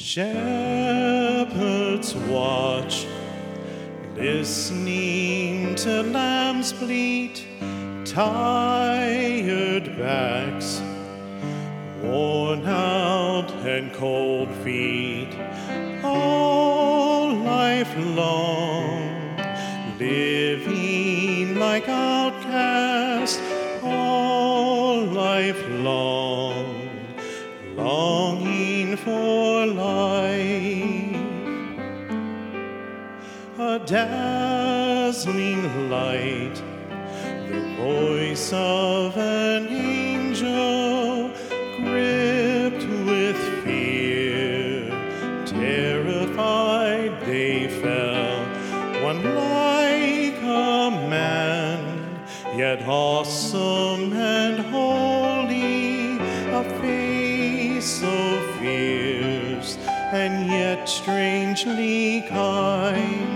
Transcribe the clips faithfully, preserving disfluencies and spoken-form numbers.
Shepherds watch, listening to lambs bleat, tired backs, worn out and cold feet, all life long, living like outcasts, all life long, longing for life. A dazzling light, the voice of an angel, gripped with fear, terrified they fell. One like a man, yet awesome and holy, a face so fierce and yet strangely kind.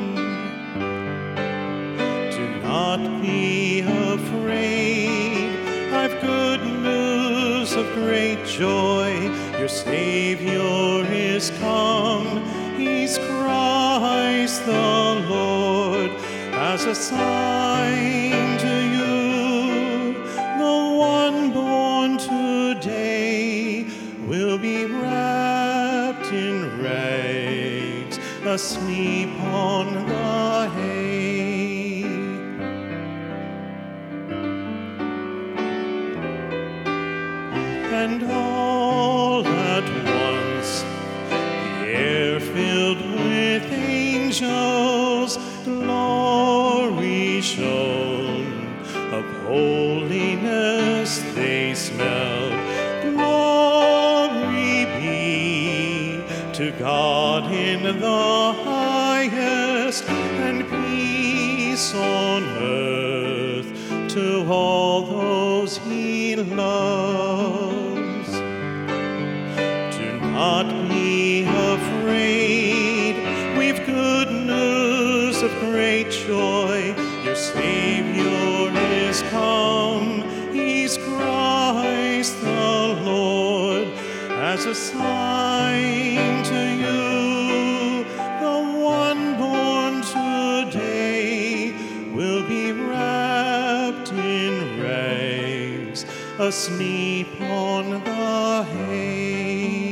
Do not be afraid, I've good news of great joy. Your Savior is come, He's Christ the Lord. As a sign to you, the one born today will be wrapped in rags, asleep on the hay. And all at once, the air filled with angels, glory shone, of holiness they smelled. Glory be to God in the highest, and peace on earth to all those He loves. Do not be afraid, we've good news of great joy. Your Savior is come, He's Christ the Lord. As a sign to you, the one born today will be wrapped in rags, asleep on the hay.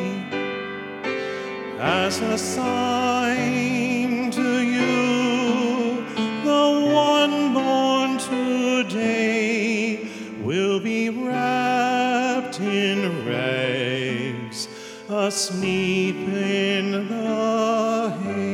As a sign to you, the one born today will be wrapped in rags, asleep in the hay.